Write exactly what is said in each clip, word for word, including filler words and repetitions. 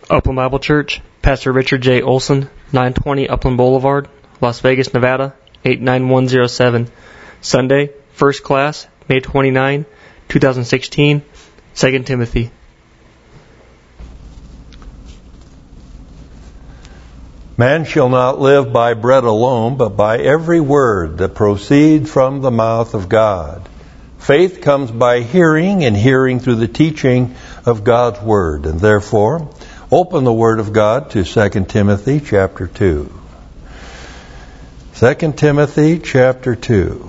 Upland Bible Church, Pastor Richard J. Olson, nine twenty Upland Boulevard, Las Vegas, Nevada, eight nine one zero seven. Sunday, First Class, May twenty-ninth, twenty sixteen, Second Timothy. Man shall not live by bread alone, but by every word that proceeds from the mouth of God. Faith comes by hearing, and hearing through the teaching of God's Word. And therefore, open the Word of God to Second Timothy chapter two. Second Timothy chapter two.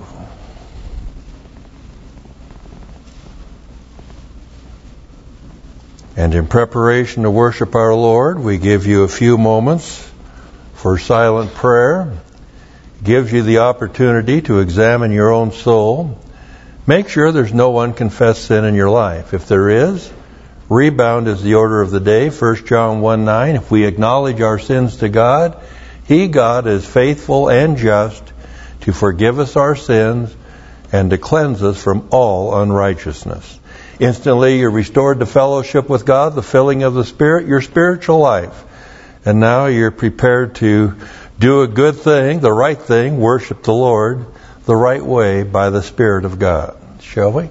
And in preparation to worship our Lord, we give you a few moments for silent prayer. It gives you the opportunity to examine your own soul. Make sure there's no unconfessed sin in your life. If there is, rebound is the order of the day. First John one nine, if we acknowledge our sins to God, He, God, is faithful and just to forgive us our sins and to cleanse us from all unrighteousness. Instantly you're restored to fellowship with God, the filling of the Spirit, your spiritual life. And now you're prepared to do a good thing, the right thing, worship the Lord the right way by the Spirit of God. Shall we?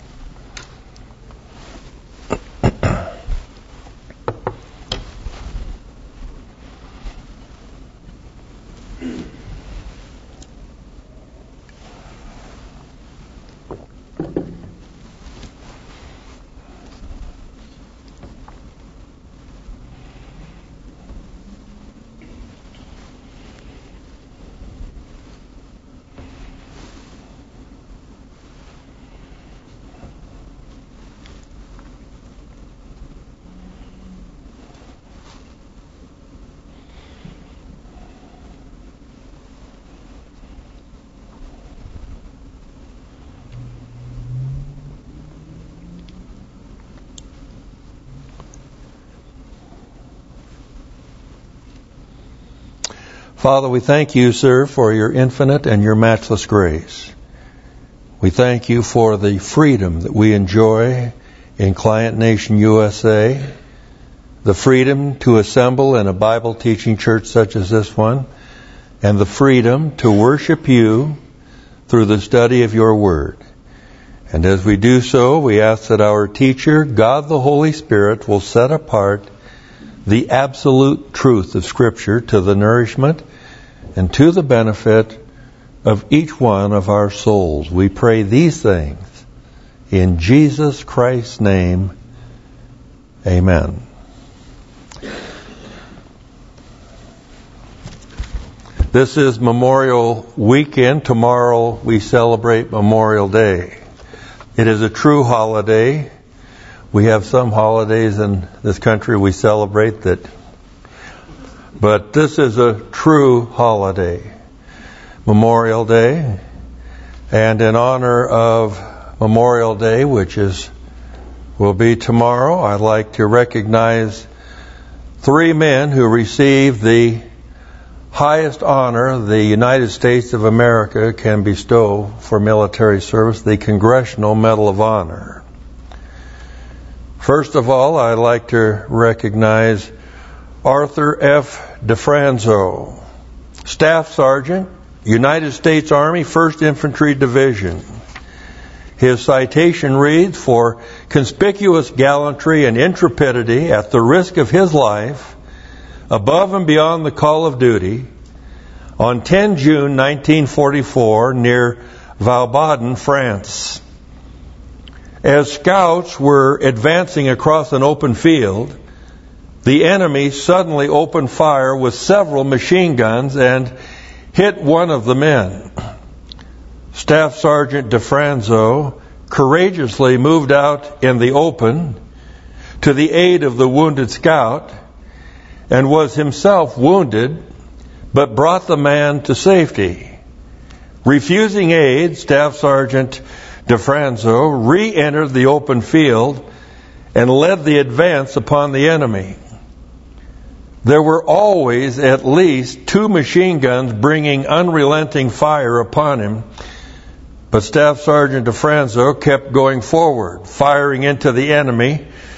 Father, we thank you, sir, for your infinite and your matchless grace. We thank you for the freedom that we enjoy in Client Nation U S A, the freedom to assemble in a Bible teaching church such as this one, and the freedom to worship you through the study of your word. And as we do so, we ask that our teacher, God the Holy Spirit, will set apart the absolute truth of Scripture to the nourishment and to the benefit of each one of our souls. We pray these things in Jesus Christ's name. Amen. This is Memorial Weekend. Tomorrow we celebrate Memorial Day. It is a true holiday. We have some holidays in this country we celebrate that, but this is a true holiday, Memorial Day. And in honor of Memorial Day, which is will be tomorrow, I'd like to recognize three men who received the highest honor the United States of America can bestow for military service, the Congressional Medal of Honor. First of all, I'd like to recognize Arthur F. DeFranzo, Staff Sergeant, United States Army, First Infantry Division. His citation reads, for conspicuous gallantry and intrepidity at the risk of his life, above and beyond the call of duty, on the tenth of June nineteen forty-four, near Valbaden, France. As scouts were advancing across an open field, the enemy suddenly opened fire with several machine guns and hit one of the men. Staff Sergeant DeFranzo courageously moved out in the open to the aid of the wounded scout and was himself wounded, but brought the man to safety. Refusing aid, Staff Sergeant DeFranzo re-entered the open field and led the advance upon the enemy. There were always at least two machine guns bringing unrelenting fire upon him, but Staff Sergeant DeFranzo kept going forward, firing into the enemy,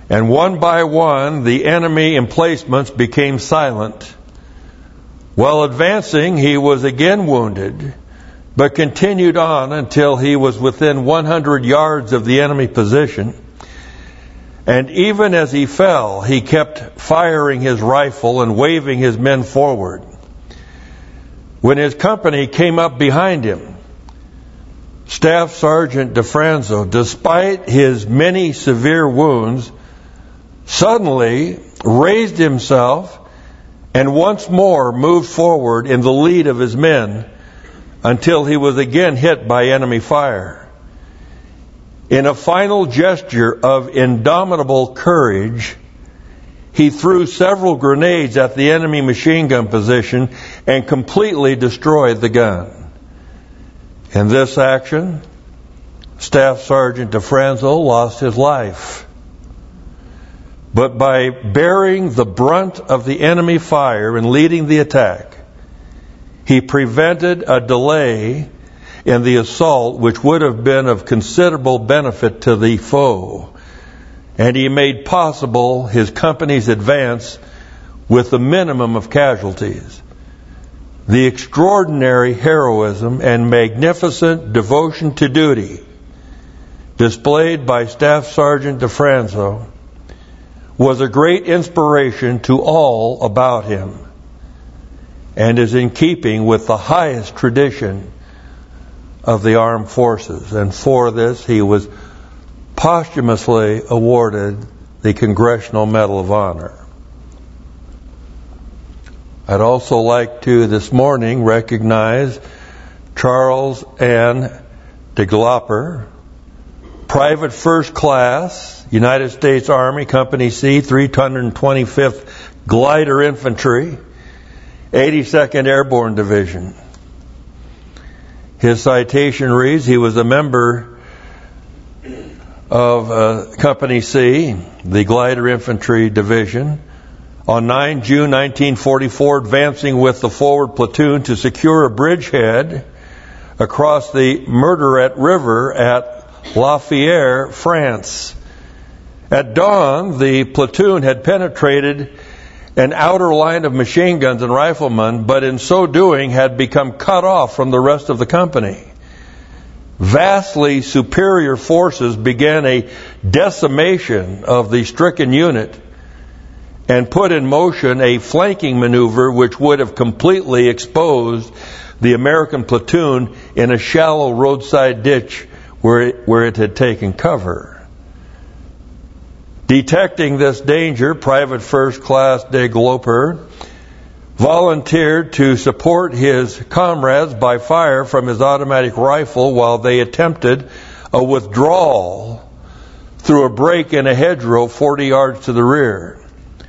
and one by one the enemy emplacements became silent. While advancing, he was again wounded, but continued on until he was within one hundred yards of the enemy position. And even as he fell, he kept firing his rifle and waving his men forward. When his company came up behind him, Staff Sergeant DeFranzo, despite his many severe wounds, suddenly raised himself and once more moved forward in the lead of his men until he was again hit by enemy fire. In a final gesture of indomitable courage, he threw several grenades at the enemy machine gun position and completely destroyed the gun. In this action, Staff Sergeant DeFranzo lost his life. But by bearing the brunt of the enemy fire and leading the attack, he prevented a delay in the assault which would have been of considerable benefit to the foe, and he made possible his company's advance with the minimum of casualties. The extraordinary heroism and magnificent devotion to duty displayed by Staff Sergeant DeFranzo was a great inspiration to all about him, and is in keeping with the highest tradition of the armed forces. And for this, he was posthumously awarded the Congressional Medal of Honor. I'd also like to this morning recognize Charles N. DeGloper, Private First Class, United States Army, Company C, three hundred twenty-fifth Glider Infantry, eighty-second Airborne Division. His citation reads, he was a member of uh, Company C, the Glider Infantry Division, on the ninth of June nineteen forty-four, advancing with the forward platoon to secure a bridgehead across the Murderette River at La Fière, France. At dawn, the platoon had penetrated an outer line of machine guns and riflemen, but in so doing had become cut off from the rest of the company. Vastly superior forces began a decimation of the stricken unit and put in motion a flanking maneuver which would have completely exposed the American platoon in a shallow roadside ditch where it, where it had taken cover. Detecting this danger, Private First Class DeGloper volunteered to support his comrades by fire from his automatic rifle while they attempted a withdrawal through a break in a hedgerow forty yards to the rear.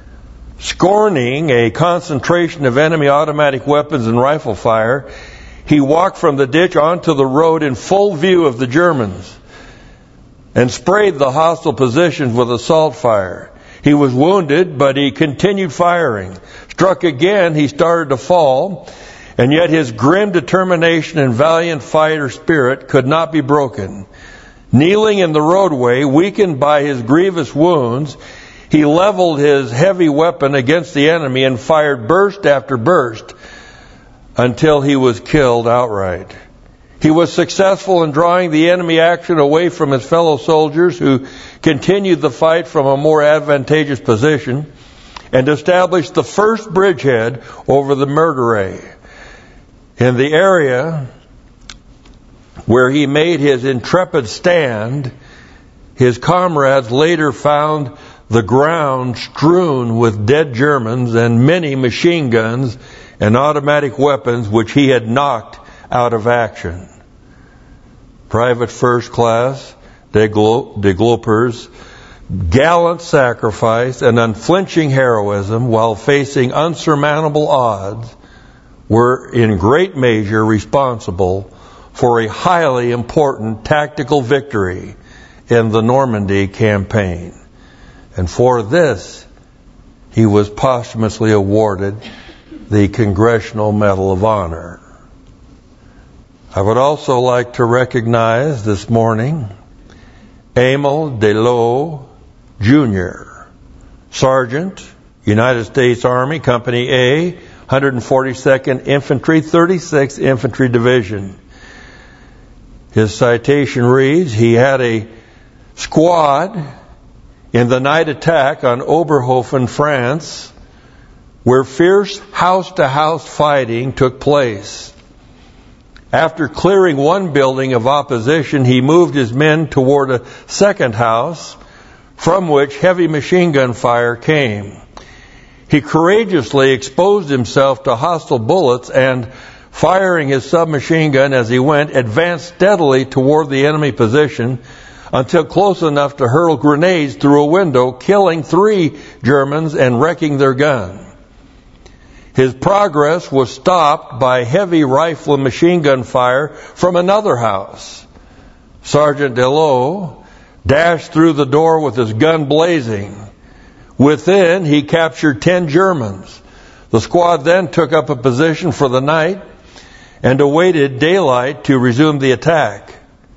Scorning a concentration of enemy automatic weapons and rifle fire, he walked from the ditch onto the road in full view of the Germans and sprayed the hostile positions with assault fire. He was wounded, but he continued firing. Struck again, he started to fall, and yet his grim determination and valiant fighter spirit could not be broken. Kneeling in the roadway, weakened by his grievous wounds, he leveled his heavy weapon against the enemy and fired burst after burst until he was killed outright. He was successful in drawing the enemy action away from his fellow soldiers, who continued the fight from a more advantageous position, and established the first bridgehead over the Murderette. In the area where he made his intrepid stand, his comrades later found the ground strewn with dead Germans and many machine guns and automatic weapons which he had knocked out of action. Private First Class DeGloper's gallant sacrifice and unflinching heroism while facing unsurmountable odds were in great measure responsible for a highly important tactical victory in the Normandy campaign. And for this, he was posthumously awarded the Congressional Medal of Honor. I would also like to recognize this morning Emil Delot, Junior Sergeant, United States Army, Company A, one hundred forty-second Infantry, thirty-sixth Infantry Division. His citation reads, he had a squad in the night attack on Oberhofen, France, where fierce house-to-house fighting took place. After clearing one building of opposition, he moved his men toward a second house, from which heavy machine gun fire came. He courageously exposed himself to hostile bullets and, firing his submachine gun as he went, advanced steadily toward the enemy position until close enough to hurl grenades through a window, killing three Germans and wrecking their gun. His progress was stopped by heavy rifle and machine gun fire from another house. Sergeant Delot dashed through the door with his gun blazing. Within, he captured ten Germans. The squad then took up a position for the night and awaited daylight to resume the attack.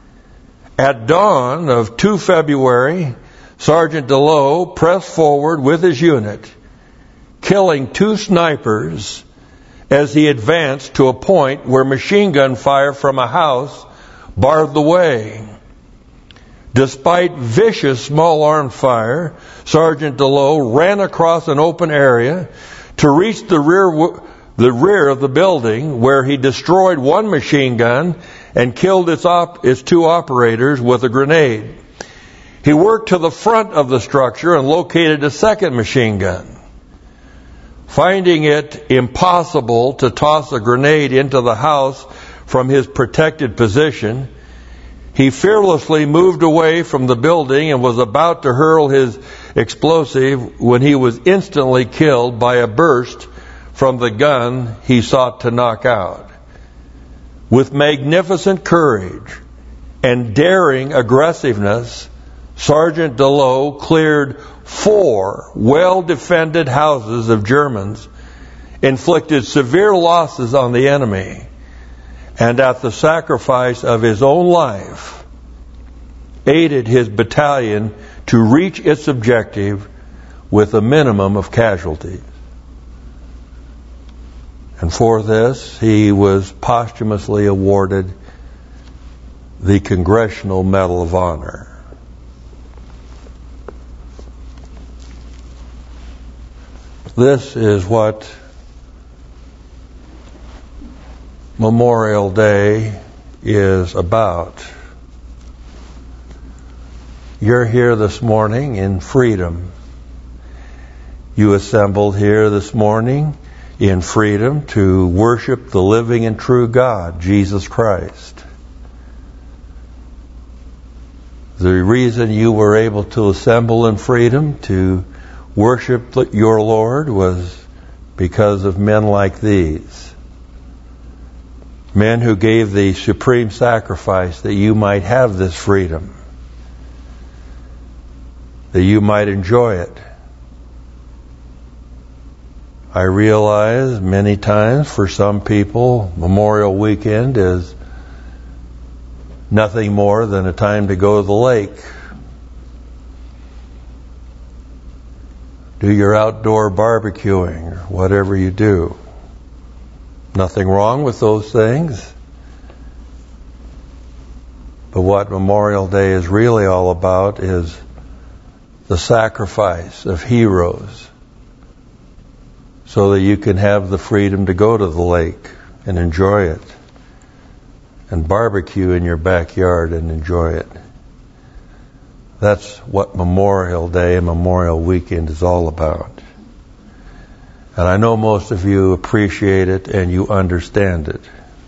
At dawn of the second of February, Sergeant Delot pressed forward with his unit, killing two snipers as he advanced to a point where machine gun fire from a house barred the way. Despite vicious small arms fire, Sergeant Delot ran across an open area to reach the rear the rear of the building, where he destroyed one machine gun and killed its, op- its two operators with a grenade. He worked to the front of the structure and located a second machine gun. Finding it impossible to toss a grenade into the house from his protected position, he fearlessly moved away from the building and was about to hurl his explosive when he was instantly killed by a burst from the gun he sought to knock out. With magnificent courage and daring aggressiveness, Sergeant Delot cleared four well-defended houses of Germans, inflicted severe losses on the enemy, and at the sacrifice of his own life, aided his battalion to reach its objective with a minimum of casualties. And for this, he was posthumously awarded the Congressional Medal of Honor. This is what Memorial Day is about. You're here this morning in freedom. You assembled here this morning in freedom to worship the living and true God, Jesus Christ. The reason you were able to assemble in freedom to worship your Lord was because of men like these. Men who gave the supreme sacrifice that you might have this freedom, that you might enjoy it. I realize many times for some people, Memorial Weekend is nothing more than a time to go to the lake. Do your outdoor barbecuing or whatever you do. Nothing wrong with those things. But what Memorial Day is really all about is the sacrifice of heroes, so that you can have the freedom to go to the lake and enjoy it, and barbecue in your backyard and enjoy it. That's what Memorial Day and Memorial Weekend is all about. And I know most of you appreciate it and you understand it.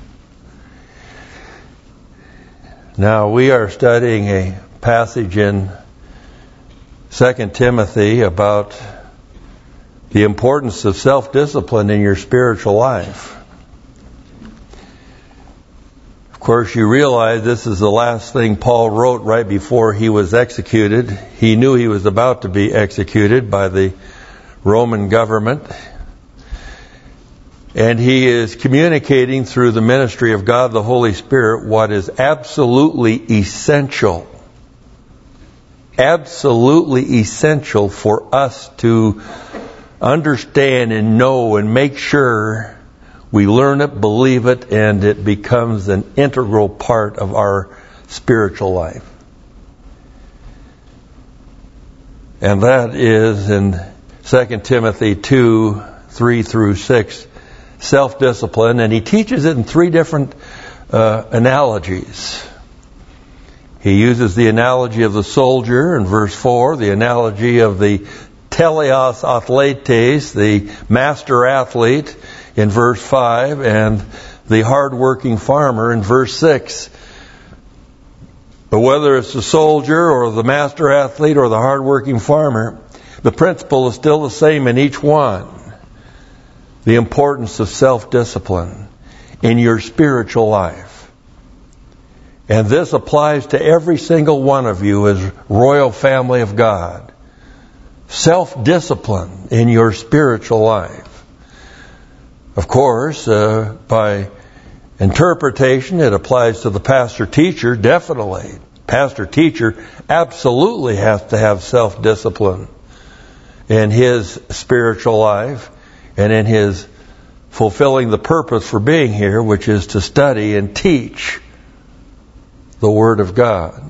Now, we are studying a passage in Second Timothy about the importance of self-discipline in your spiritual life. Of course, you realize this is the last thing Paul wrote right before he was executed. He knew he was about to be executed by the Roman government. And he is communicating through the ministry of God the Holy Spirit what is absolutely essential absolutely essential for us to understand and know and make sure we learn it, believe it, and it becomes an integral part of our spiritual life. And that is in Second Timothy two, three through six, self-discipline. And he teaches it in three different uh, analogies. He uses the analogy of the soldier in verse four, the analogy of the teleos athletes, the master athlete, in verse five, and the hard-working farmer in verse six. But whether it's the soldier or the master athlete or the hard-working farmer, the principle is still the same in each one. The importance of self-discipline in your spiritual life. And this applies to every single one of you as royal family of God. Self-discipline in your spiritual life. Of course, uh, by interpretation, it applies to the pastor-teacher, definitely. Pastor-teacher absolutely has to have self-discipline in his spiritual life and in his fulfilling the purpose for being here, which is to study and teach the Word of God.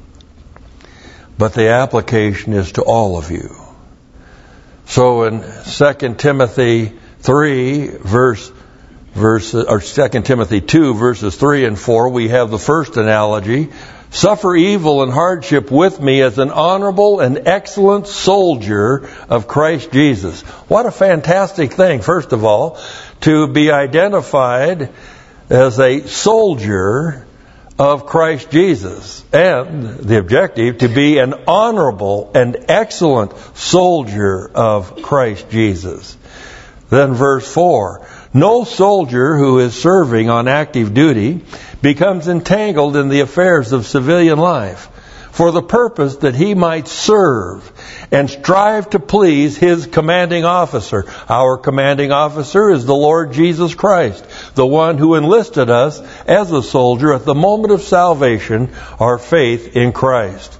But the application is to all of you. So in Second Timothy three, verse, verse, or Second Timothy two, verses three and four, we have the first analogy. Suffer evil and hardship with me as an honorable and excellent soldier of Christ Jesus. What a fantastic thing, first of all, to be identified as a soldier of Christ Jesus. And the objective, to be an honorable and excellent soldier of Christ Jesus. Then verse four, no soldier who is serving on active duty becomes entangled in the affairs of civilian life for the purpose that he might serve and strive to please his commanding officer. Our commanding officer is the Lord Jesus Christ, the one who enlisted us as a soldier at the moment of salvation, our faith in Christ.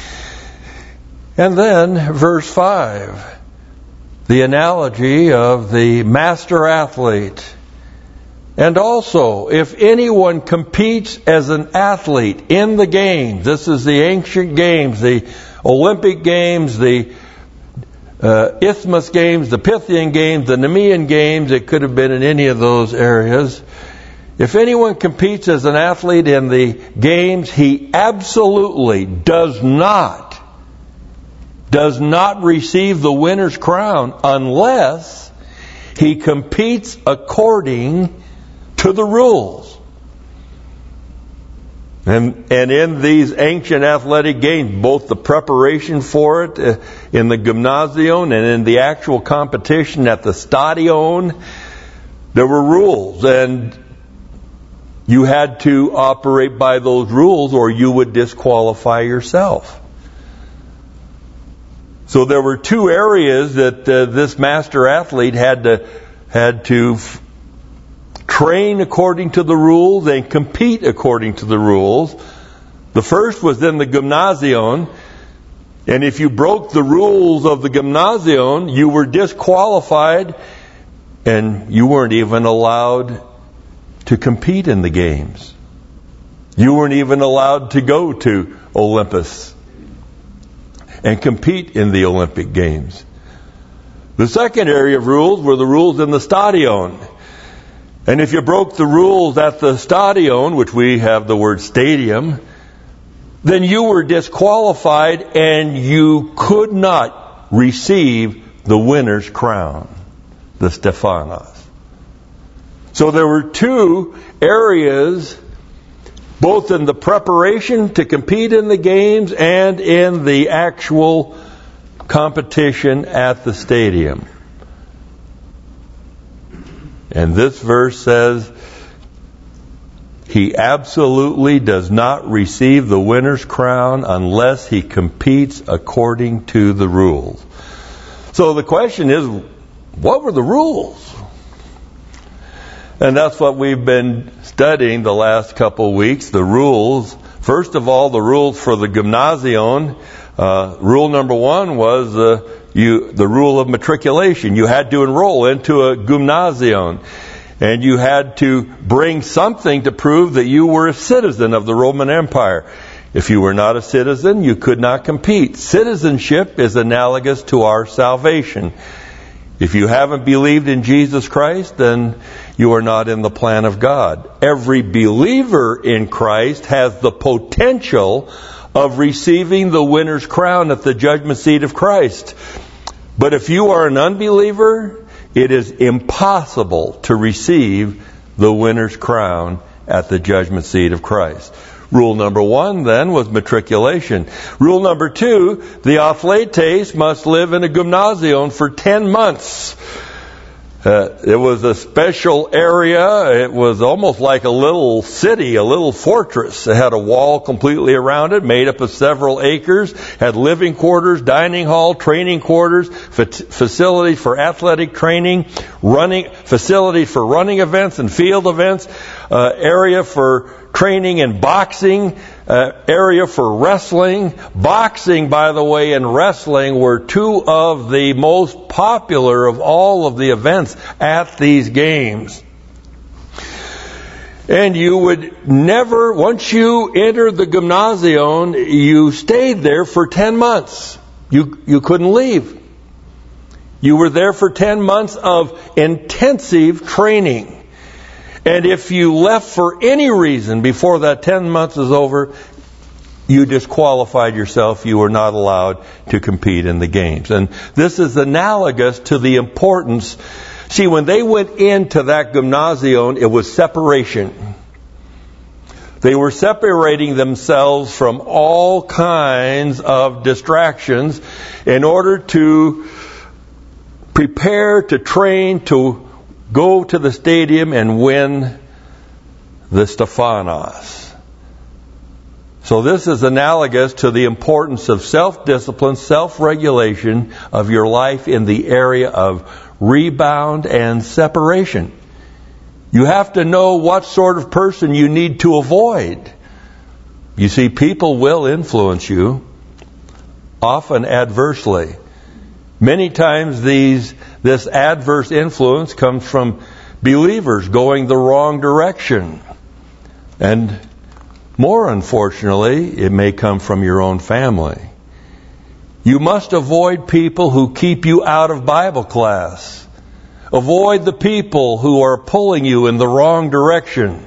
And then verse five, the analogy of the master athlete. And also, if anyone competes as an athlete in the games, this is the ancient games, the Olympic games, the uh, Isthmus games, the Pythian games, the Nemean games, it could have been in any of those areas. If anyone competes as an athlete in the games, he absolutely does not does not receive the winner's crown unless he competes according to the rules. And, and in these ancient athletic games, both the preparation for it uh, in the gymnasium and in the actual competition at the stadion, there were rules, and you had to operate by those rules or you would disqualify yourself. So there were two areas that uh, this master athlete had to had to f- train according to the rules and compete according to the rules. The first was in the gymnasium, and if you broke the rules of the gymnasium, you were disqualified, and you weren't even allowed to compete in the games. You weren't even allowed to go to Olympus and compete in the Olympic Games. The second area of rules were the rules in the stadion. And if you broke the rules at the stadion, which we have the word stadium, then you were disqualified and you could not receive the winner's crown, the Stephanos. So there were two areas, both in the preparation to compete in the games and in the actual competition at the stadium. And this verse says, he absolutely does not receive the winner's crown unless he competes according to the rules. So the question is, what were the rules? And that's what we've been studying the last couple of weeks, the rules. First of all, the rules for the gymnasium. Uh, rule number one was uh, you, the rule of matriculation. You had to enroll into a gymnasium, and you had to bring something to prove that you were a citizen of the Roman Empire. If you were not a citizen, you could not compete. Citizenship is analogous to our salvation. If you haven't believed in Jesus Christ, then you are not in the plan of God. Every believer in Christ has the potential of receiving the winner's crown at the judgment seat of Christ. But if you are an unbeliever, it is impossible to receive the winner's crown at the judgment seat of Christ. Rule number one, then, was matriculation. Rule number two, the athletes must live in a gymnasium for ten months. Uh, it was a special area. It was almost like a little city, a little fortress. It had a wall completely around it, made up of several acres, had living quarters, dining hall, training quarters, fa- facilities for athletic training, running facilities for running events and field events, uh, area for training in boxing, uh, area for wrestling. Boxing, by the way, and wrestling were two of the most popular of all of the events at these games. And you would never, once you entered the gymnasium, you stayed there for ten months. You, you couldn't leave. You were there for ten months of intensive training. And if you left for any reason before that ten months is over, you disqualified yourself. You were not allowed to compete in the games. And this is analogous to the importance. See, when they went into that gymnasium, it was separation. They were separating themselves from all kinds of distractions in order to prepare, to train, to go to the stadium and win the Stephanos. So this is analogous to the importance of self-discipline, self-regulation of your life in the area of rebound and separation. You have to know what sort of person you need to avoid. You see, people will influence you, often adversely. Many times these this adverse influence comes from believers going the wrong direction. And more unfortunately, it may come from your own family. You must avoid people who keep you out of Bible class. Avoid the people who are pulling you in the wrong direction.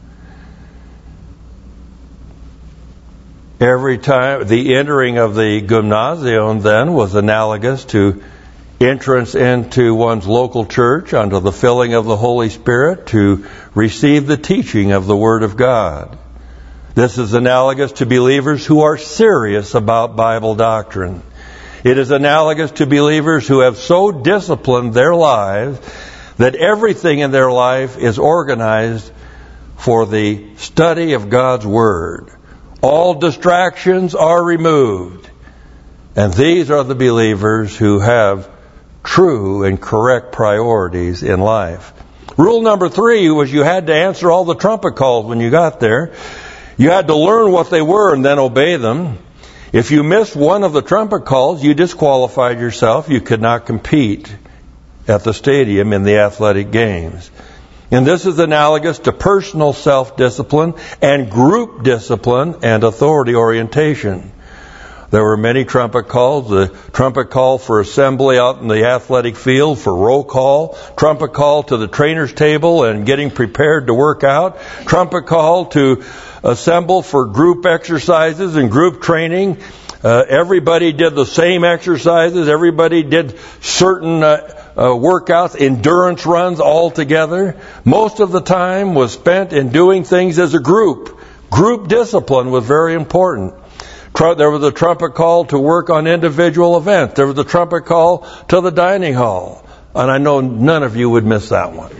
Every time, the entering of the gymnasium then was analogous to entrance into one's local church under the filling of the Holy Spirit to receive the teaching of the Word of God. This is analogous to believers who are serious about Bible doctrine. It is analogous to believers who have so disciplined their lives that everything in their life is organized for the study of God's Word. All distractions are removed. And these are the believers who have true and correct priorities in life. Rule number three was you had to answer all the trumpet calls when you got there. You had to learn what they were and then obey them. If you missed one of the trumpet calls, you disqualified yourself. You could not compete at the stadium in the athletic games. And this is analogous to personal self-discipline and group discipline and authority orientation. There were many trumpet calls. The trumpet call for assembly out in the athletic field, for roll call. Trumpet call to the trainer's table and getting prepared to work out. Trumpet call to assemble for group exercises and group training. Uh, everybody did the same exercises. Everybody did certain uh, uh, workouts, endurance runs all together. Most of the time was spent in doing things as a group. Group discipline was very important. There was a trumpet call to work on individual events. There was a trumpet call to the dining hall. And I know none of you would miss that one.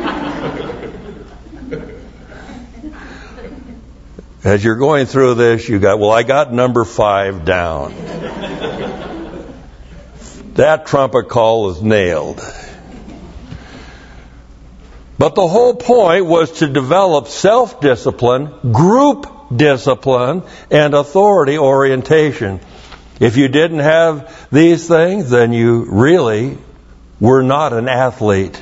As you're going through this, you got, well, I got number five down. That trumpet call is nailed. But the whole point was to develop self-discipline, group discipline, and authority orientation. If you didn't have these things, then you really were not an athlete.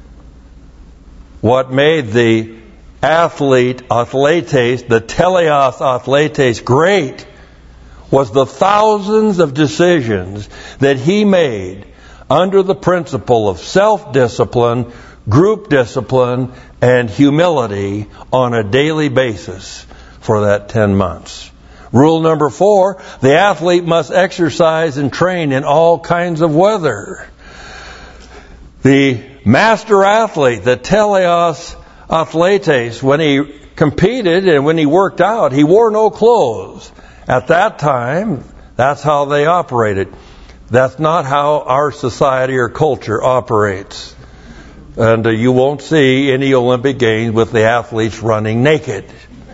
What made the athlete, athletes, the teleos athletes great was the thousands of decisions that he made under the principle of self-discipline, group discipline, and humility on a daily basis for that ten months. Rule number four, the athlete must exercise and train in all kinds of weather. The master athlete, the teleos athletes, when he competed and when he worked out, he wore no clothes. At that time, that's how they operated. That's not how our society or culture operates. And uh, you won't see any Olympic Games with the athletes running naked.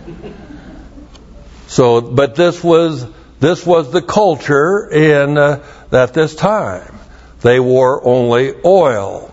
So, but this was this was the culture in uh, at this time. They wore only oil.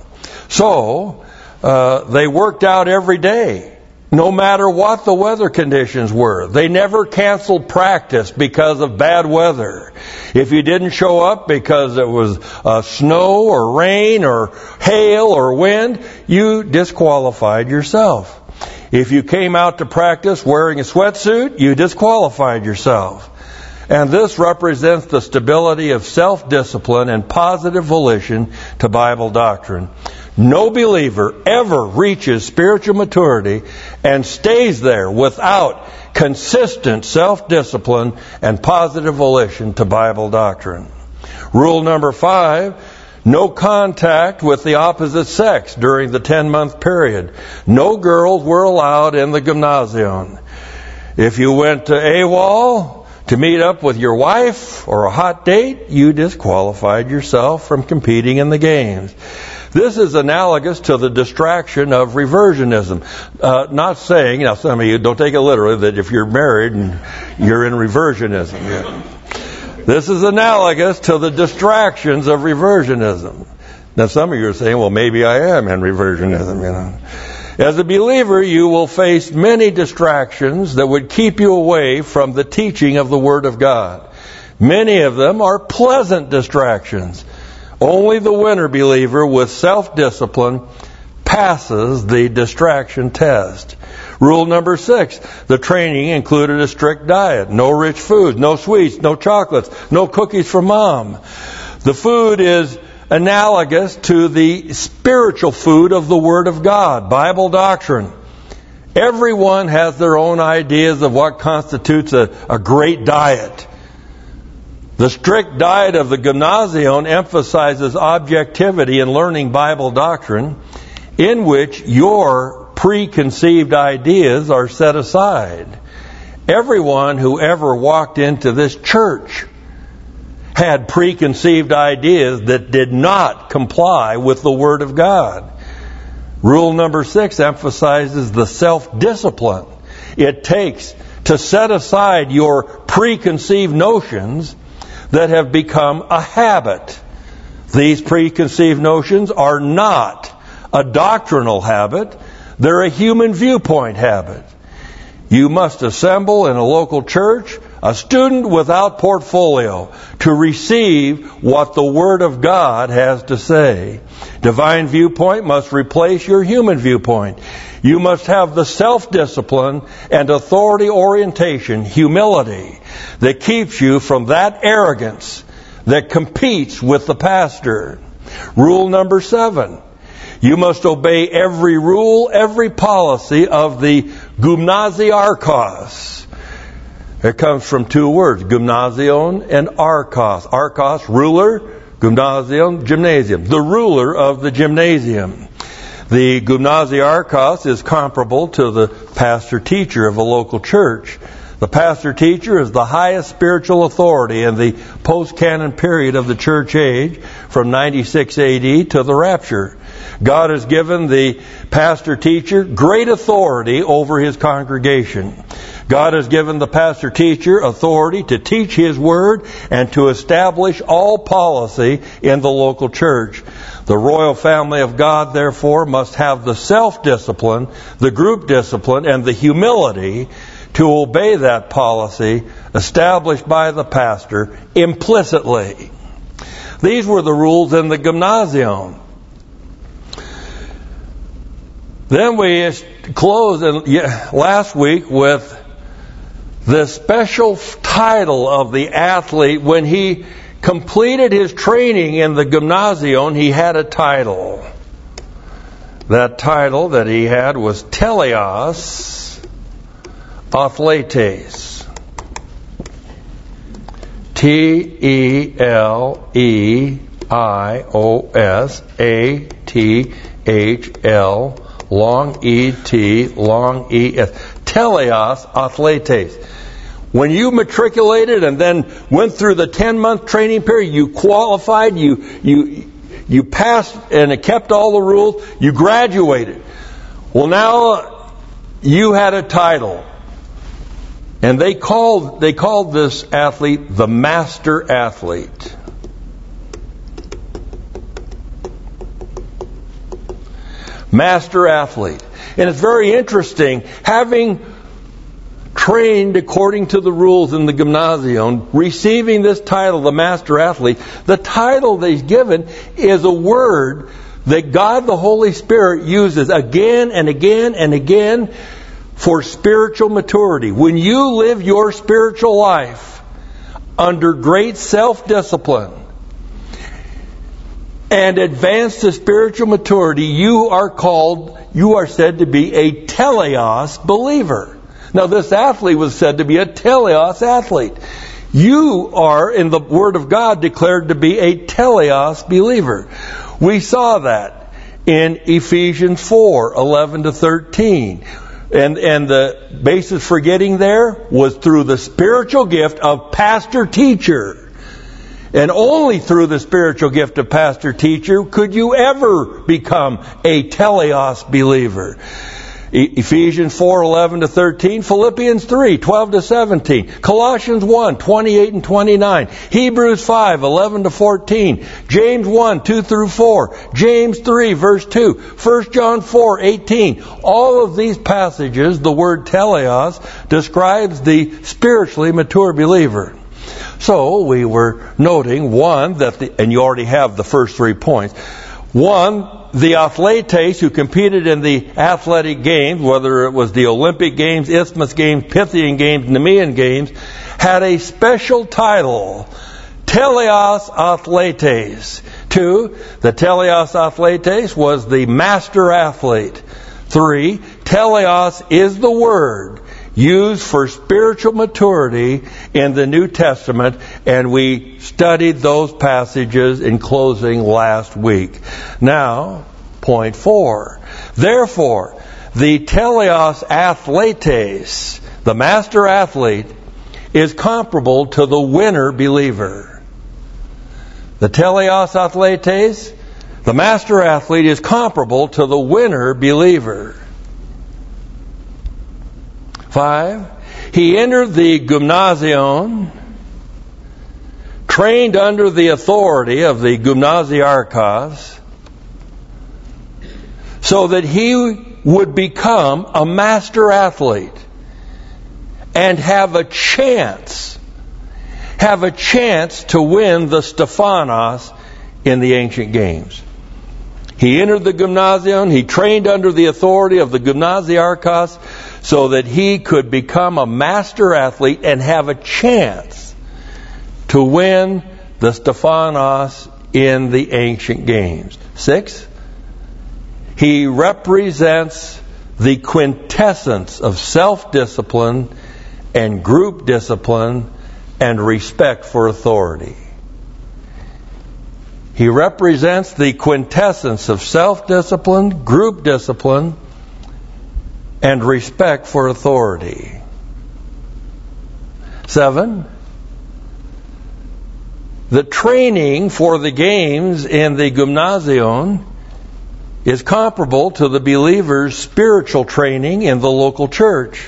So uh, they worked out every day, no matter what the weather conditions were. They never canceled practice because of bad weather. If you didn't show up because it was uh, snow or rain or hail or wind, you disqualified yourself. If you came out to practice wearing a sweatsuit, you disqualified yourself. And this represents the stability of self-discipline and positive volition to Bible doctrine. No believer ever reaches spiritual maturity and stays there without consistent self-discipline and positive volition to Bible doctrine. Rule number five, no contact with the opposite sex during the ten-month period. No girls were allowed in the gymnasium. If you went to AWOL to meet up with your wife or a hot date, you disqualified yourself from competing in the games. This is analogous to the distraction of reversionism. Uh, not saying, now some of you don't take it literally, that if you're married and you're in reversionism. Yeah. This is analogous to the distractions of reversionism. Now some of you are saying, well, maybe I am in reversionism, you know. As a believer, you will face many distractions that would keep you away from the teaching of the Word of God. Many of them are pleasant distractions. Only the winner believer with self-discipline passes the distraction test. Rule number six, the training included a strict diet. No rich foods, no sweets, no chocolates, no cookies from mom. The food is analogous to the spiritual food of the Word of God, Bible doctrine. Everyone has their own ideas of what constitutes a, a great diet. The strict diet of the gymnasium emphasizes objectivity in learning Bible doctrine, in which your preconceived ideas are set aside. Everyone who ever walked into this church had preconceived ideas that did not comply with the Word of God. Rule number six emphasizes the self-discipline it takes to set aside your preconceived notions that have become a habit. These preconceived notions are not a doctrinal habit, they're a human viewpoint habit. You must assemble in a local church a student without portfolio to receive what the Word of God has to say. Divine viewpoint must replace your human viewpoint. You must have the self-discipline and authority orientation, humility, that keeps you from that arrogance that competes with the pastor. Rule number seven. You must obey every rule, every policy of the gymnasiarchos. It comes from two words, gymnasion and archos. Archos, ruler, gymnasium, gymnasium. The ruler of the gymnasium. The gymnasiarchos is comparable to the pastor-teacher of a local church. The pastor-teacher is the highest spiritual authority in the post-canon period of the church age, from ninety-six A D to the rapture. God has given the pastor-teacher great authority over his congregation. God has given the pastor-teacher authority to teach His Word and to establish all policy in the local church. The royal family of God, therefore, must have the self-discipline, the group discipline, and the humility to obey that policy established by the pastor implicitly. These were the rules in the gymnasium. Then we closed last week with the special title of the athlete. When he completed his training in the gymnasium, he had a title. That title that he had was Teleos Athletes. T E L E I O S A T H L long E T long E S. Teleos Athletes. When you matriculated and then went through the ten-month training period, you qualified, you you you passed and kept all the rules, you graduated. Well, now you had a title. And they called they called this athlete the Master Athlete. Master Athlete. And it's very interesting, having trained according to the rules in the gymnasium, receiving this title, the Master Athlete, the title that he's given is a word that God the Holy Spirit uses again and again and again for spiritual maturity. When you live your spiritual life under great self-discipline and advance to spiritual maturity, you are called, you are said to be a teleos believer. Now, this athlete was said to be a teleos athlete. You are, in the Word of God, declared to be a teleos believer. We saw that in Ephesians four, eleven to thirteen. And, and the basis for getting there was through the spiritual gift of pastor-teacher. And only through the spiritual gift of pastor-teacher could you ever become a teleos believer. Ephesians four, eleven to thirteen, Philippians three, twelve to seventeen, Colossians one, twenty-eight and twenty-nine, Hebrews five, eleven to fourteen, James one, two through four, James three, verse two, First John four, eighteen. All of these passages, the word teleos describes the spiritually mature believer. So we were noting, one, that the, and you already have the first three points. One, the athletes who competed in the athletic games, whether it was the Olympic Games, Isthmus Games, Pythian Games, Nemean Games, had a special title, Teleos Athletes. Two, the Teleos Athletes was the master athlete. Three, Teleos is the word used for spiritual maturity in the New Testament, and we studied those passages in closing last week. Now, point four. Therefore, the teleos athletes, the master athlete, is comparable to the winner believer. The teleos athletes, the master athlete, is comparable to the winner believer. Five, he entered the gymnasium, trained under the authority of the gymnasiarchos, so that he would become a master athlete and have a chance, have a chance to win the Stephanos in the ancient games. He entered the gymnasium, he trained under the authority of the gymnasiarchos so that he could become a master athlete and have a chance to win the Stephanos in the ancient games. Six, he represents the quintessence of self-discipline and group discipline and respect for authority. He represents the quintessence of self-discipline, group discipline, and respect for authority. Seven, the training for the games in the gymnasium is comparable to the believer's spiritual training in the local church.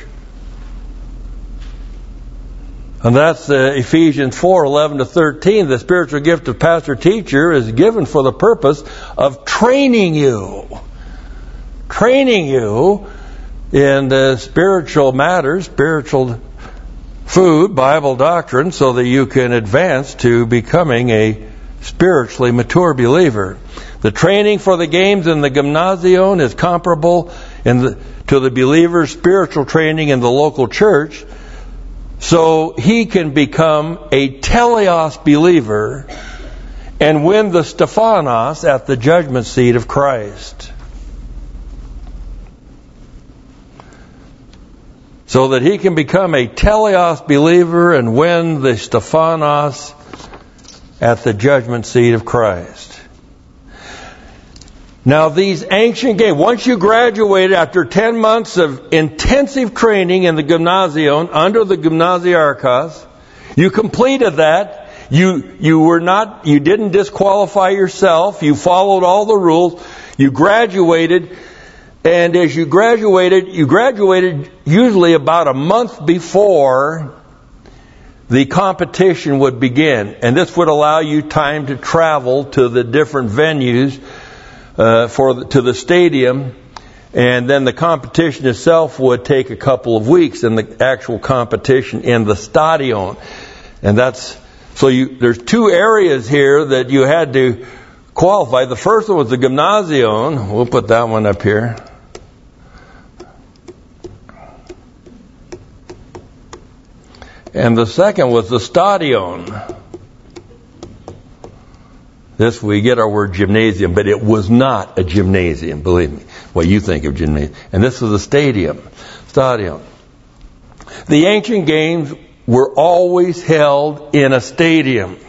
And that's uh, Ephesians four, eleven to thirteen. The spiritual gift of pastor-teacher is given for the purpose of training you. Training you in uh, spiritual matters, spiritual food, Bible doctrine, so that you can advance to becoming a spiritually mature believer. The training for the games in the gymnasion is comparable in the, to the believer's spiritual training in the local church, so he can become a teleos believer and win the Stephanos at the judgment seat of Christ. So that he can become a teleos believer and win the Stephanos at the judgment seat of Christ. Now these ancient games, once you graduated after ten months of intensive training in the gymnasion, under the gymnasiarchos, you completed that. You, you were not, you didn't disqualify yourself. You followed all the rules. You graduated. And as you graduated, you graduated usually about a month before the competition would begin. And this would allow you time to travel to the different venues, uh, for the, to the stadium. And then the competition itself would take a couple of weeks, and the actual competition in the stadion. And that's, so you, there's two areas here that you had to qualify. The first one was the gymnasion. We'll put that one up here. And the second was the stadion. This, we get our word gymnasium, but it was not a gymnasium, believe me. What you think of gymnasium. And this was a stadium. Stadion. The ancient games were always held in a stadium.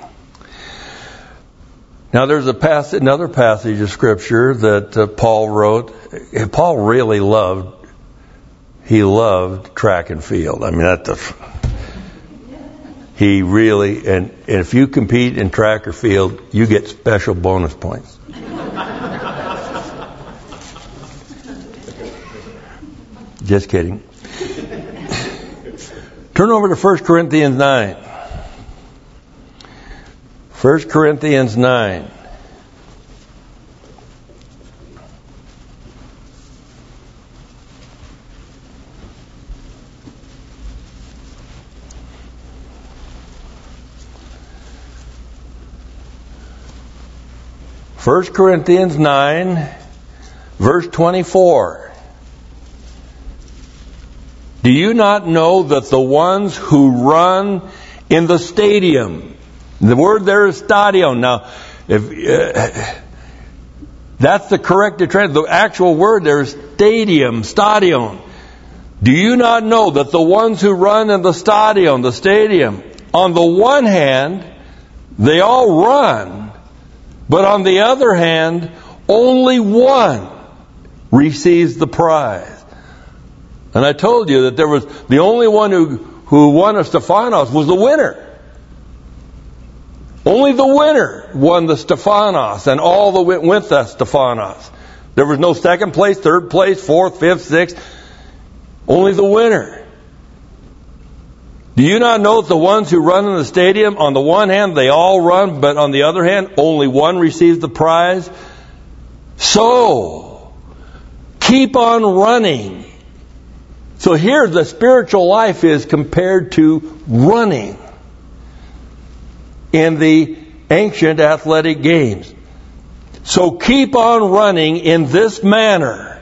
Now there's a passage, another passage of Scripture that uh, Paul wrote. Paul really loved, he loved track and field. I mean, that's the... He really, and, and if you compete in track or field, you get special bonus points. Just kidding. Turn over to First Corinthians nine. First Corinthians nine. First Corinthians nine, verse twenty-four. Do you not know that the ones who run in the stadium, the word there is stadion. Now, if uh, that's the correct translation, the actual word there is stadium, stadion. Do you not know that the ones who run in the stadion, the stadium, on the one hand, they all run, but on the other hand, only one receives the prize. And I told you that there was the only one who, who won a Stephanos was the winner. Only the winner won the Stephanos, and all the went with the Stephanos. There was no second place, third place, fourth, fifth, sixth. Only the winner. Do you not know that the ones who run in the stadium, on the one hand, they all run, but on the other hand, only one receives the prize? So, keep on running. So here the spiritual life is compared to running in the ancient athletic games. So keep on running in this manner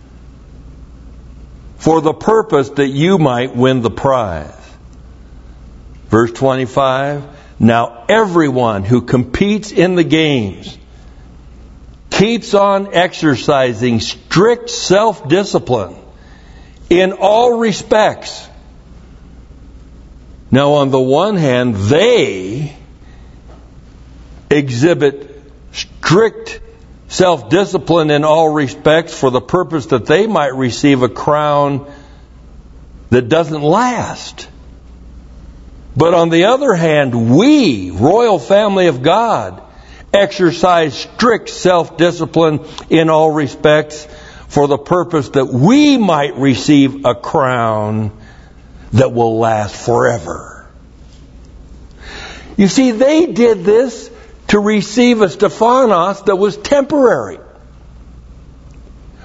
for the purpose that you might win the prize. Verse twenty-five, now everyone who competes in the games keeps on exercising strict self-discipline in all respects. Now on the one hand, they exhibit strict self-discipline in all respects for the purpose that they might receive a crown that doesn't last. But on the other hand, we, royal family of God, exercise strict self-discipline in all respects for the purpose that we might receive a crown that will last forever. You see, they did this to receive a Stephanos that was temporary.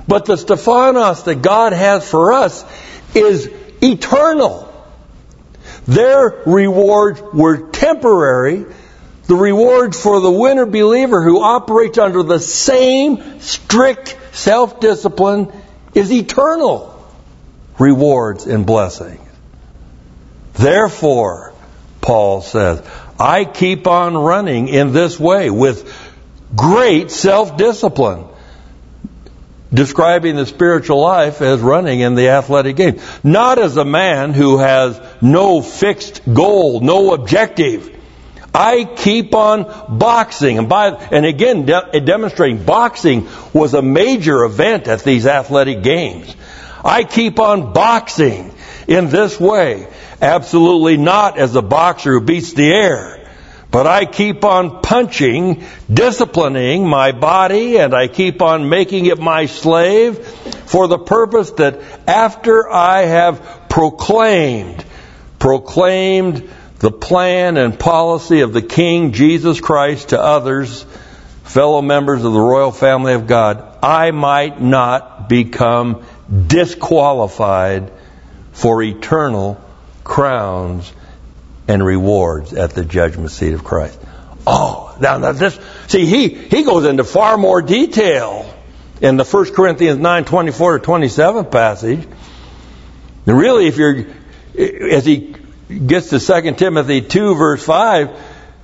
But the Stephanos that God has for us is eternal. Their rewards were temporary. The rewards for the winner believer who operates under the same strict self-discipline is eternal rewards and blessings. Therefore, Paul says, I keep on running in this way with great self-discipline, describing the spiritual life as running in the athletic game. Not as a man who has no fixed goal, no objective. I keep on boxing. And, by, and again, de- demonstrating boxing was a major event at these athletic games. I keep on boxing in this way. Absolutely not as a boxer who beats the air. But I keep on punching, disciplining my body, and I keep on making it my slave for the purpose that after I have proclaimed, proclaimed the plan and policy of the King Jesus Christ to others, fellow members of the royal family of God, I might not become disqualified for eternal crowns and rewards at the judgment seat of Christ. Oh, now, now this, see, he, he goes into far more detail in the First Corinthians nine, twenty-four to twenty-seven passage. And really, if you're, as he gets to Second Timothy two, verse five,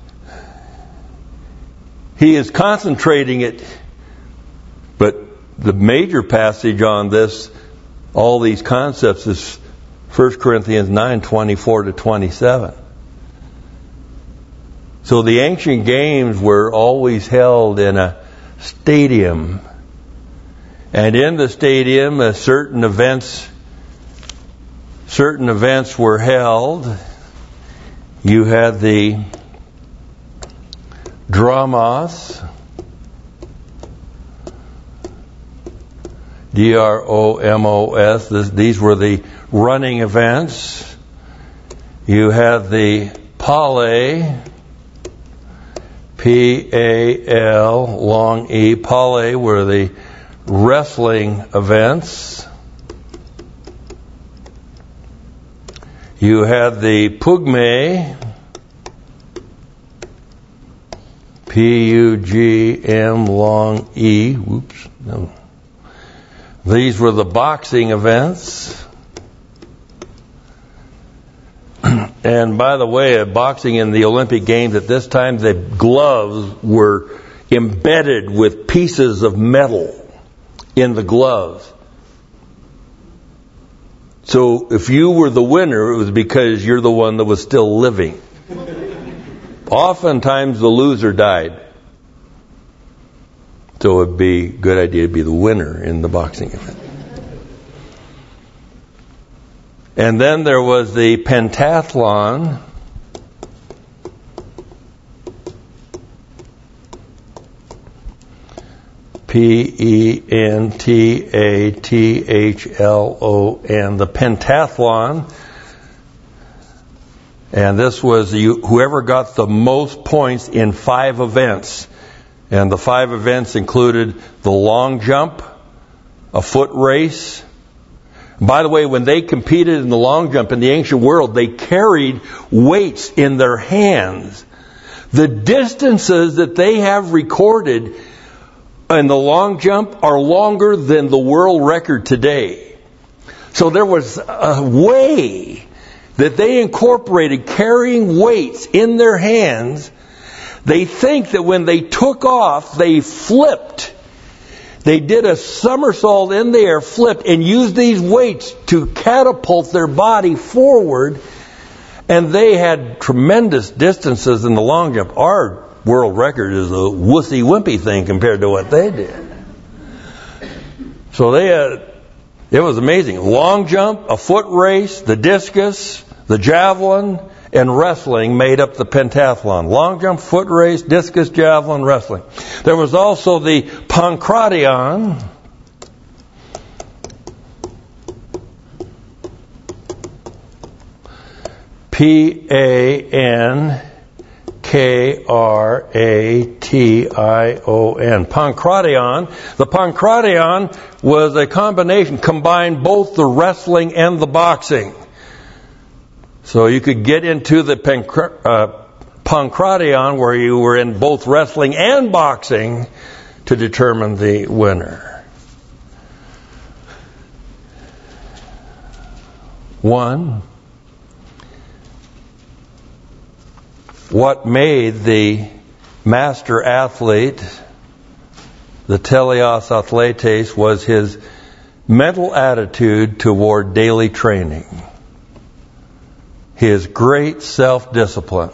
he is concentrating it. But the major passage on this, all these concepts, is First Corinthians nine, twenty-four to twenty-seven. So the ancient games were always held in a stadium. And in the stadium, uh, certain events, certain events were held. You had the dramos, D R O M O S. These were the running events. You had the pale, P A L, long E, pale were the wrestling events. You had the pugme, P U G M, long E. Whoops. No. These were the boxing events. And by the way, uh, boxing in the Olympic Games at this time, the gloves were embedded with pieces of metal in the gloves. So if you were the winner, it was because you're the one that was still living. Oftentimes the loser died. So it would be a good idea to be the winner in the boxing event. And then there was the pentathlon. P E N T A T H L O N. The pentathlon. And this was you, whoever got the most points in five events. And the five events included the long jump, a foot race. By the way, when they competed in the long jump in the ancient world, they carried weights in their hands. The distances that they have recorded in the long jump are longer than the world record today. So there was a way that they incorporated carrying weights in their hands. They think that when they took off, they flipped. They did a somersault in the air, flipped, and used these weights to catapult their body forward. And they had tremendous distances in the long jump. Our world record is a wussy-wimpy thing compared to what they did. So they had, it was amazing. Long jump, a foot race, the discus, the javelin, and wrestling made up the pentathlon. Long jump, foot race, discus, javelin, wrestling. There was also the pankration. P A N K R A T I O N. Pankration. The Pankration was a combination, combined both the wrestling and the boxing. So you could get into the pankra- uh, Pankration where you were in both wrestling and boxing to determine the winner. One, what made the master athlete, the teleos athletes, was his mental attitude toward daily training, his great self-discipline.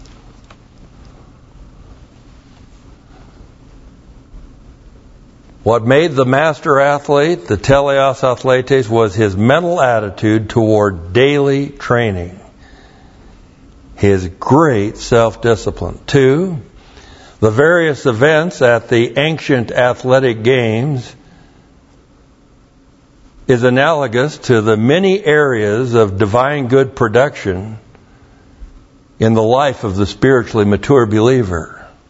What made the master athlete, the teleos athletes, was his mental attitude toward daily training, his great self-discipline. Two, the various events at the ancient athletic games is analogous to the many areas of divine good production in the life of the spiritually mature believer.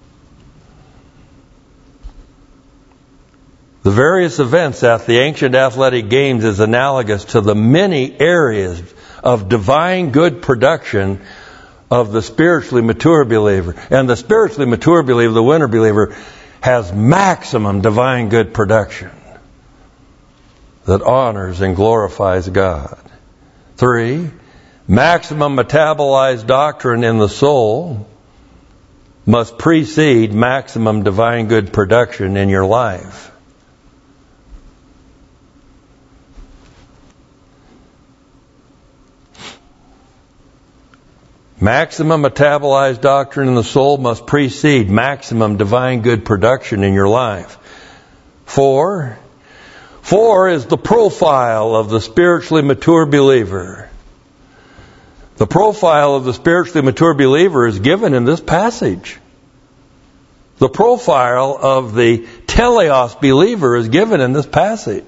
The various events at the ancient athletic games is analogous to the many areas of divine good production of the spiritually mature believer. And the spiritually mature believer, the winter believer, has maximum divine good production that honors and glorifies God. Three, maximum metabolized doctrine in the soul must precede maximum divine good production in your life. Maximum metabolized doctrine in the soul must precede maximum divine good production in your life. Four, four is the profile of the spiritually mature believer. The profile of the spiritually mature believer is given in this passage. The profile of the teleos believer is given in this passage.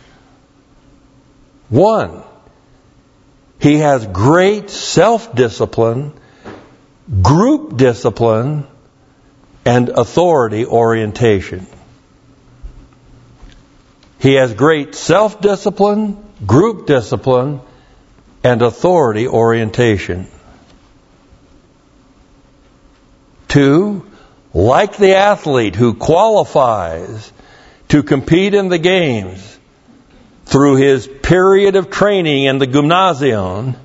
One, he has great self-discipline, group discipline, and authority orientation. He has great self-discipline, group discipline, and authority orientation. Two, like the athlete who qualifies to compete in the games through his period of training in the gymnasium,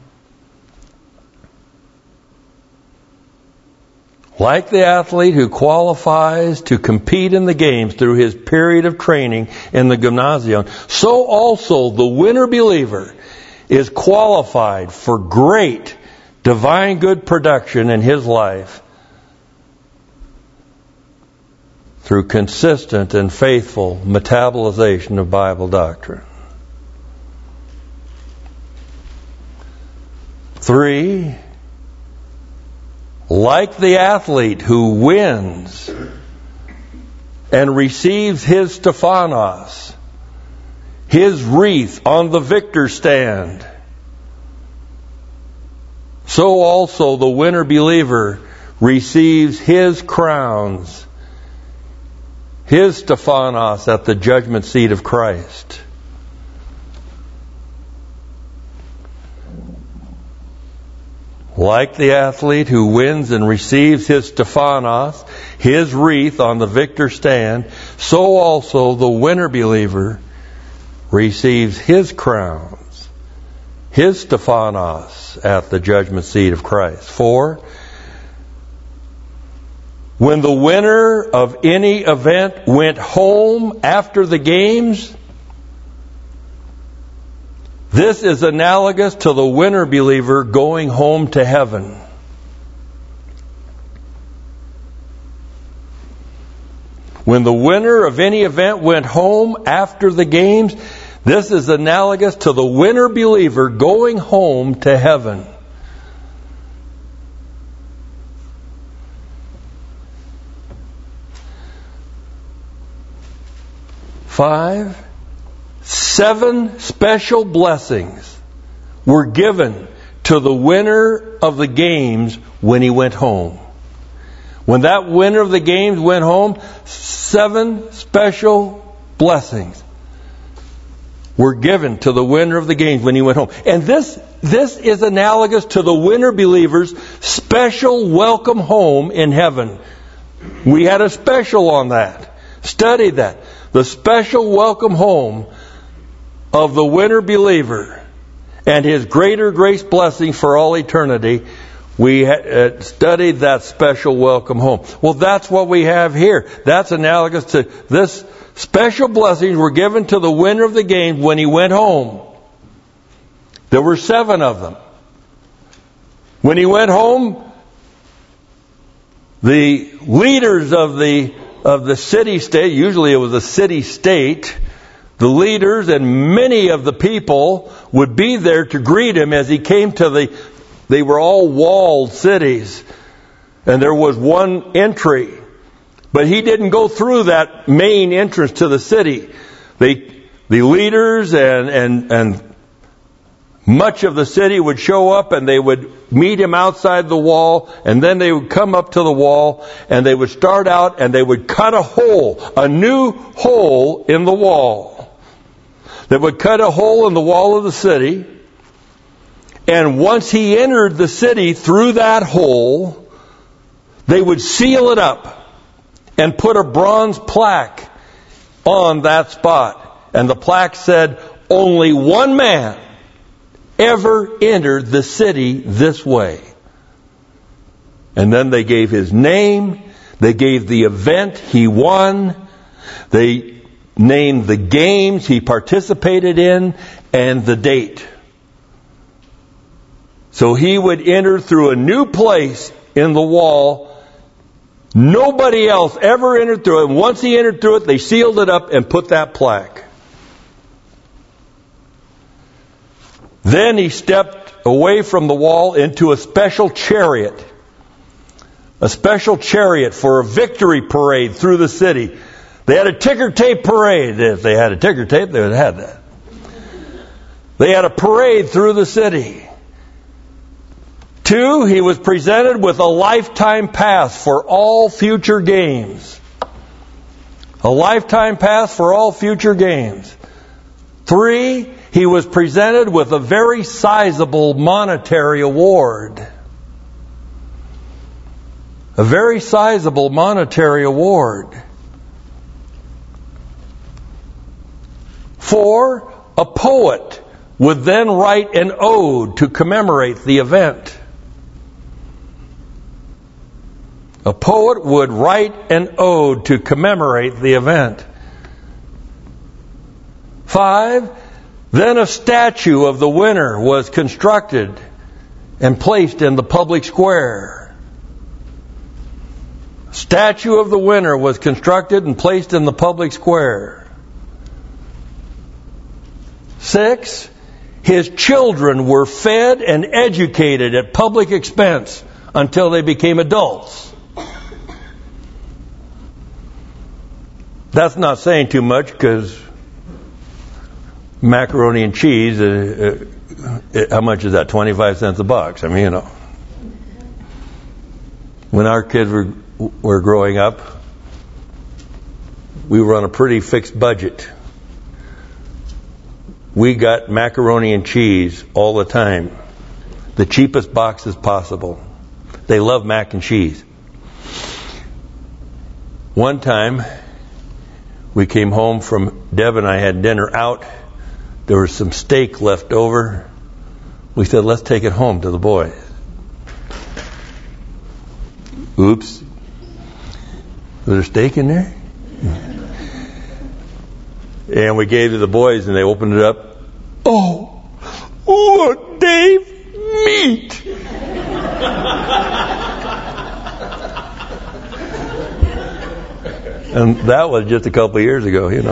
like the athlete who qualifies to compete in the games through his period of training in the gymnasium, so also the winter believer is qualified for great divine good production in his life through consistent and faithful metabolization of Bible doctrine. Three, like the athlete who wins and receives his Stephanos, his wreath on the victor's stand, so also the winter believer receives his crowns, his Stephanos at the judgment seat of Christ. Like the athlete who wins and receives his Stephanos, his wreath on the victor's stand, so also the winter believer receives his crowns, his Stephanos at the judgment seat of Christ. Four, when the winner of any event went home after the games, this is analogous to the winter believer going home to heaven. When the winner of any event went home after the games, this is analogous to the winter believer going home to heaven. Five, seven special blessings were given to the winner of the games when he went home. When that winner of the games went home, seven special blessings were given to the winner of the games when he went home. And this, this is analogous to the winner believer's special welcome home in heaven. We had a special on that. Study that. The special welcome home of the winner believer and his greater grace blessing for all eternity. We uh, studied that special welcome home. Well, that's what we have here. That's analogous to this. Special blessings were given to the winner of the game when he went home. There were seven of them. When he went home, the leaders of the of the city-state, usually it was a city-state, the leaders and many of the people would be there to greet him as he came to the, they were all walled cities, and there was one entry. But he didn't go through that main entrance to the city. They, the leaders and, and, and much of the city would show up and they would meet him outside the wall, and then they would come up to the wall and they would start out and they would cut a hole, a new hole in the wall. They would cut a hole in the wall of the city, and once he entered the city through that hole, they would seal it up and put a bronze plaque on that spot. And the plaque said, only one man ever entered the city this way. And then they gave his name, they gave the event he won, they named the games he participated in, and the date. So he would enter through a new place in the wall. Nobody else ever entered through it. And once he entered through it, they sealed it up and put that plaque. Then he stepped away from the wall into a special chariot. A special chariot for a victory parade through the city. They had a ticker tape parade. If they had a ticker tape, they would have had that. They had a parade through the city. Two, he was presented with a lifetime pass for all future games. A lifetime pass for all future games. Three, he was presented with a very sizable monetary award. A very sizable monetary award. Four, a poet would then write an ode to commemorate the event. A poet would write an ode to commemorate the event. Five, then a statue of the winner was constructed and placed in the public square. A statue of the winner was constructed and placed in the public square. Six, his children were fed and educated at public expense until they became adults. That's not saying too much, because macaroni and cheese, uh, uh, how much is that? twenty-five cents a box. I mean, you know. When our kids were, were growing up, we were on a pretty fixed budget. We got macaroni and cheese all the time. The cheapest boxes possible. They love mac and cheese. One time, we came home from, Deb and I had dinner out. There was some steak left over. We said, let's take it home to the boys. Oops. Was there steak in there? And we gave it to the boys, and they opened it up. Oh, oh, Dave, meat. And that was just a couple of years ago, you know.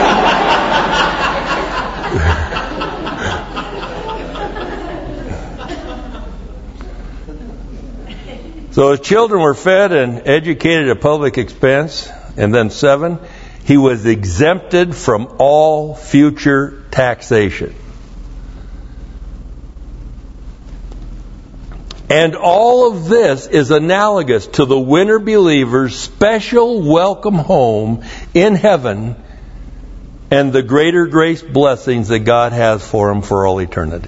So his children were fed and educated at public expense. And then seven, he was exempted from all future taxation. And all of this is analogous to the winner believer's special welcome home in heaven and the greater grace blessings that God has for him for all eternity.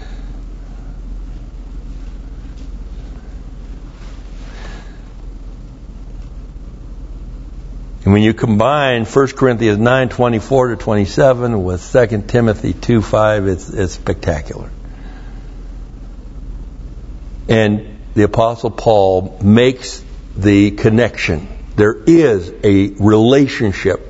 And when you combine First Corinthians nine twenty-four to twenty-seven with Second Timothy two five, it's, it's spectacular. And the Apostle Paul makes the connection. There is a relationship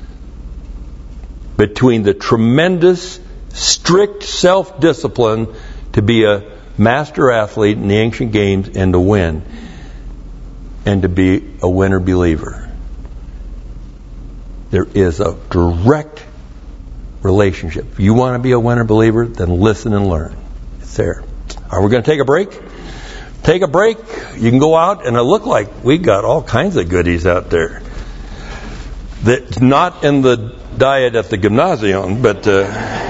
between the tremendous, strict self-discipline to be a master athlete in the ancient games and to win, and to be a winner believer. There is a direct relationship. If you want to be a winner believer, then listen and learn. It's there. Are we going to take a break? Take a break. You can go out, and it looked like we got all kinds of goodies out there. That's not in the diet at the gymnasium, but... Uh,